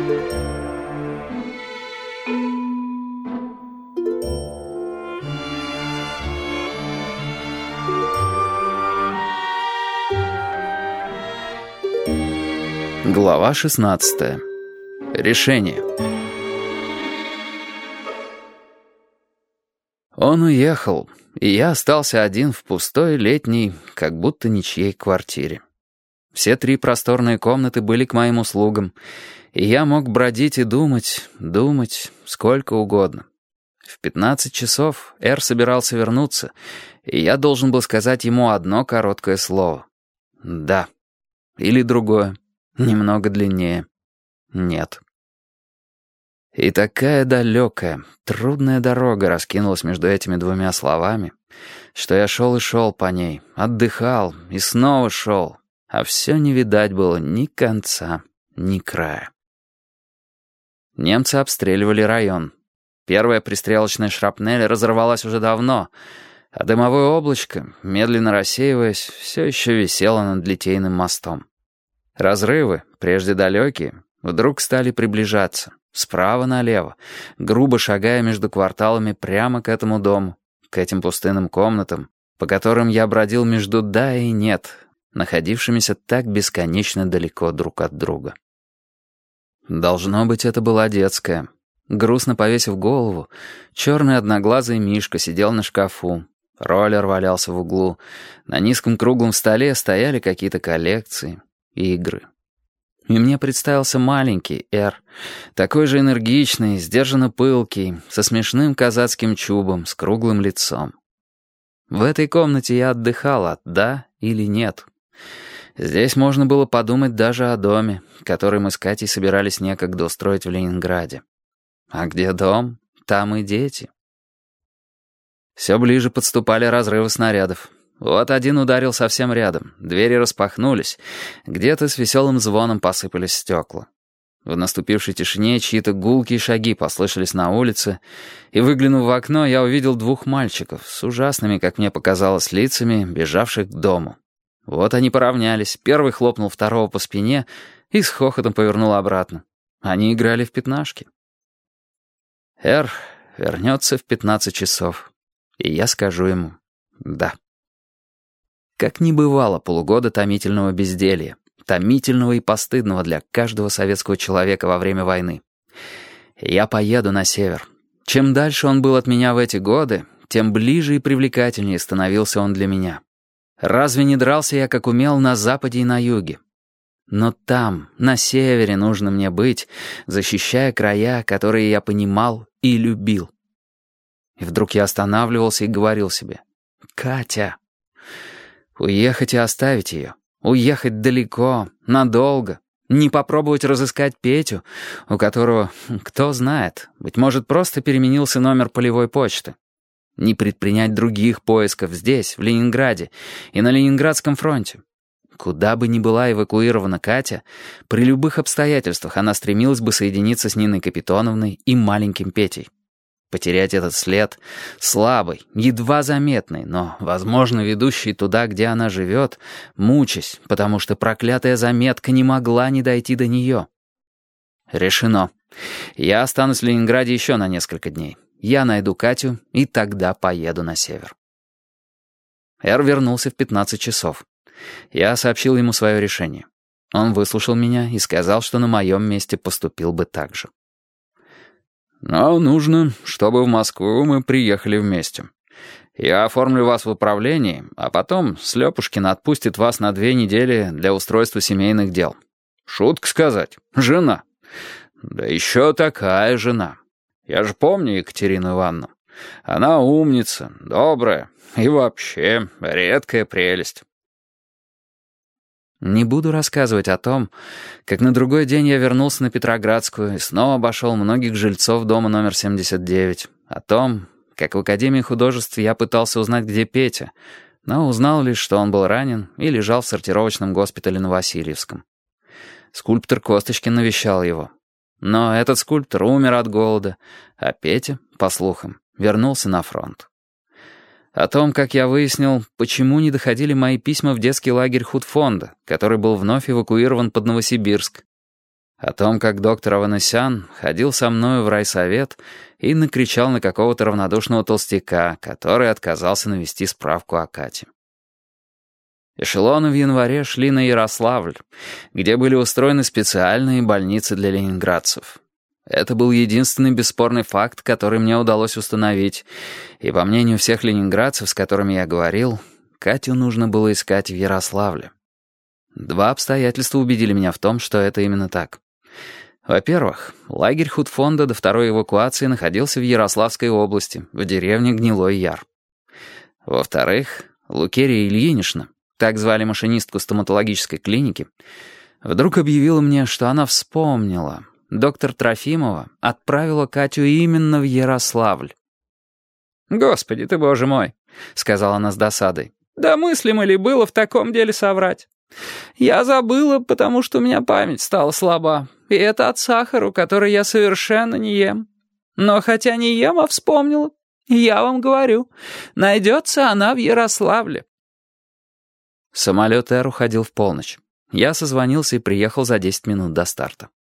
Глава 16. Решение. Он уехал, и я остался один в пустой летней, как будто ничьей квартире. Все 3 просторные комнаты были к моим услугам, и я мог бродить и думать сколько угодно. В 15 часов Эр собирался вернуться, и я должен был сказать ему одно короткое слово. «Да». Или другое, немного длиннее. «Нет». И такая далекая, трудная дорога раскинулась между этими 2 словами, что я шел и шел по ней, отдыхал и снова шел, а все не видать было ни конца, ни края. Немцы обстреливали район. Первая пристрелочная шрапнель разорвалась уже давно, а дымовое облачко, медленно рассеиваясь, все еще висело над Литейным мостом. Разрывы, прежде далекие, вдруг стали приближаться, справа налево, грубо шагая между кварталами прямо к этому дому, к этим пустынным комнатам, по которым я бродил между «да» и «нет», находившимися так бесконечно далеко друг от друга. Должно быть, это была детская. Грустно повесив голову, черный одноглазый Мишка сидел на шкафу, роллер валялся в углу, на низком круглом столе стояли какие-то коллекции, игры. И мне представился маленький Эр, такой же энергичный, сдержанно пылкий, со смешным казацким чубом, с круглым лицом. В этой комнате я отдыхал от «да» или «нет». Здесь можно было подумать даже о доме, который мы с Катей собирались некогда устроить в Ленинграде. А где дом, там и дети. Все ближе подступали разрывы снарядов. Вот один ударил совсем рядом, двери распахнулись, где-то с веселым звоном посыпались стекла. В наступившей тишине чьи-то гулкие шаги послышались на улице, и, выглянув в окно, я увидел 2 мальчиков с ужасными, как мне показалось, лицами, бежавших к дому. Вот они поравнялись, первый хлопнул второго по спине и с хохотом повернул обратно. Они играли в пятнашки. Эр вернется в 15 часов, и я скажу ему «да». Как не бывало полугода томительного безделья, томительного и постыдного для каждого советского человека во время войны. Я поеду на север. Чем дальше он был от меня в эти годы, тем ближе и привлекательнее становился он для меня. Разве не дрался я, как умел, на западе и на юге? Но там, на севере, нужно мне быть, защищая края, которые я понимал и любил. И вдруг я останавливался и говорил себе: «Катя». Уехать и оставить ее. Уехать далеко, надолго. Не попробовать разыскать Петю, у которого, кто знает, быть может, просто переменился номер полевой почты. Не предпринять других поисков здесь, в Ленинграде и на Ленинградском фронте. Куда бы ни была эвакуирована Катя, при любых обстоятельствах она стремилась бы соединиться с Ниной Капитоновной и маленьким Петей. Потерять этот след, слабый, едва заметный, но, возможно, ведущий туда, где она живет, мучаясь, потому что проклятая заметка не могла не дойти до нее. Решено. Я останусь в Ленинграде еще на несколько дней. Я найду Катю, и тогда поеду на север. Эр вернулся в 15 часов. Я сообщил ему свое решение. Он выслушал меня и сказал, что на моем месте поступил бы так же. «Но нужно, чтобы в Москву мы приехали вместе. Я оформлю вас в управлении, а потом Слепушкин отпустит вас на 2 недели для устройства семейных дел. Шутка сказать, жена. Да еще такая жена. Я же помню Екатерину Ивановну. Она умница, добрая и вообще редкая прелесть». Не буду рассказывать о том, как на другой день я вернулся на Петроградскую и снова обошел многих жильцов дома номер 79, о том, как в Академии художеств я пытался узнать, где Петя, но узнал лишь, что он был ранен и лежал в сортировочном госпитале на Васильевском. Скульптор Косточкин навещал его. Но этот скульптор умер от голода, а Петя, по слухам, вернулся на фронт. О том, как я выяснил, почему не доходили мои письма в детский лагерь худфонда, который был вновь эвакуирован под Новосибирск. О том, как доктор Аванесян ходил со мною в райсовет и накричал на какого-то равнодушного толстяка, который отказался навести справку о Кате. Эшелоны в январе шли на Ярославль, где были устроены специальные больницы для ленинградцев. Это был единственный бесспорный факт, который мне удалось установить, и, по мнению всех ленинградцев, с которыми я говорил, Катю нужно было искать в Ярославле. Два обстоятельства убедили меня в том, что это именно так. Во-первых, лагерь худфонда до второй эвакуации находился в Ярославской области, в деревне Гнилой Яр. Во-вторых, Лукерия Ильинична, так звали машинистку стоматологической клиники, вдруг объявила мне, что она вспомнила. Доктор Трофимова отправила Катю именно в Ярославль. «Господи ты, боже мой!» — сказала она с досадой. «Да мыслимо ли было в таком деле соврать? Я забыла, потому что у меня память стала слаба, и это от сахара, который я совершенно не ем. Но хотя не ем, а вспомнила. Я вам говорю, найдется она в Ярославле». Самолет «Эр» уходил в полночь. Я созвонился и приехал за 10 минут до старта.